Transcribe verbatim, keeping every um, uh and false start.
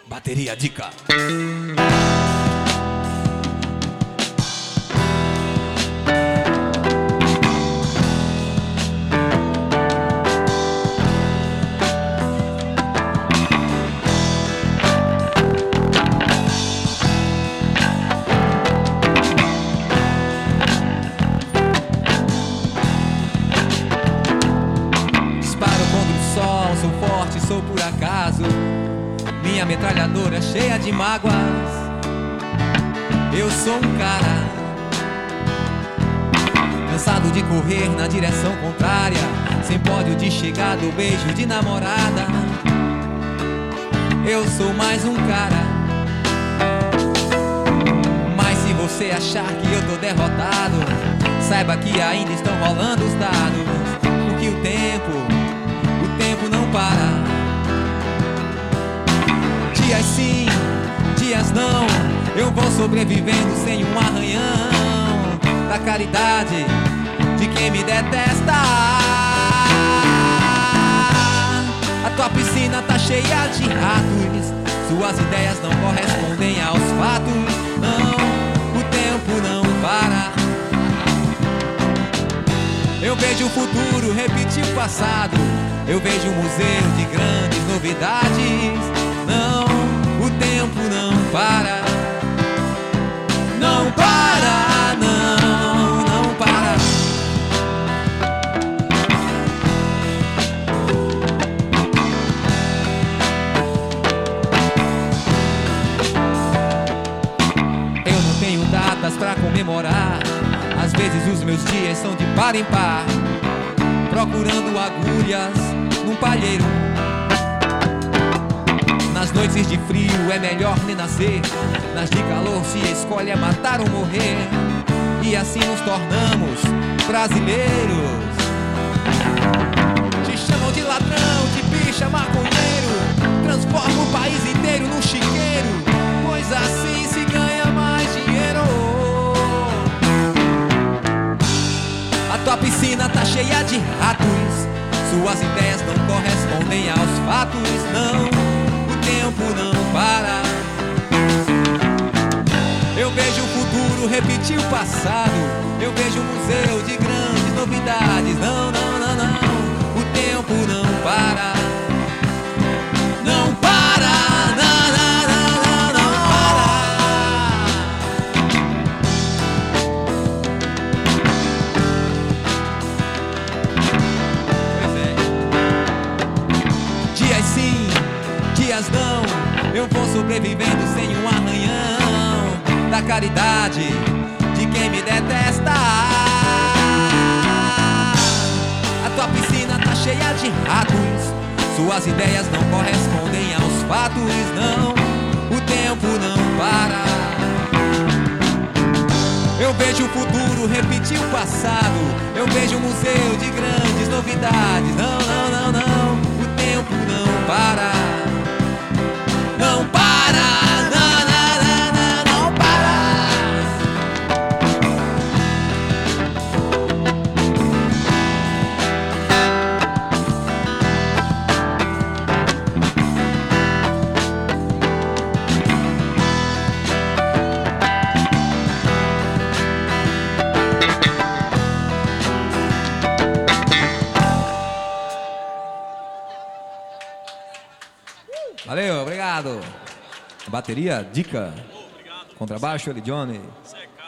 Bateria dica. Sou forte, sou por acaso. Minha metralhadora é cheia de mágoas. Eu sou um cara cansado de correr na direção contrária, sem pódio de chegada ou beijo de namorada. Eu sou mais um cara. Mas se você achar que eu tô derrotado, saiba que ainda estão rolando os dados, porque o tempo não para. Dias sim, dias não, eu vou sobrevivendo sem um arranhão da caridade de quem me detesta. A tua piscina tá cheia de ratos, suas ideias não correspondem aos fatos. Não, o tempo não para. Eu vejo o futuro repetir o passado. Eu vejo um museu de grandes novidades. Não, o tempo não para. Não para, não, não para. Eu não tenho datas pra comemorar. Às vezes os meus dias são de par em par, procurando agulhas num palheiro. Nas noites de frio é melhor nem nascer, nas de calor se escolhe é matar ou morrer. E assim nos tornamos brasileiros. Te chamam de ladrão, de bicha, maconheiro, transforma o país inteiro num chiqueiro, pois assim se ganha mais dinheiro. A tua piscina tá cheia de ratos, suas ideias não correspondem aos fatos. Não, o tempo não para. Eu vejo o futuro repetir o passado. Eu vejo um museu de grandes novidades. Não, não, não, não, o tempo não para. Não para, não, não, não, não, não para. Dias sim, dias não, eu vou sobrevivendo sem um arranhão da caridade de quem me detesta. A tua piscina tá cheia de ratos, suas ideias não correspondem aos fatos. Não, o tempo não para. Eu vejo o futuro repetir o passado. Eu vejo um museu de grandes novidades. Não, não, não, não, o tempo não para. Não para, não, não, não, não, não para. Valeu, obrigado. Bateria, dica. Contrabaixo, ele, Johnny.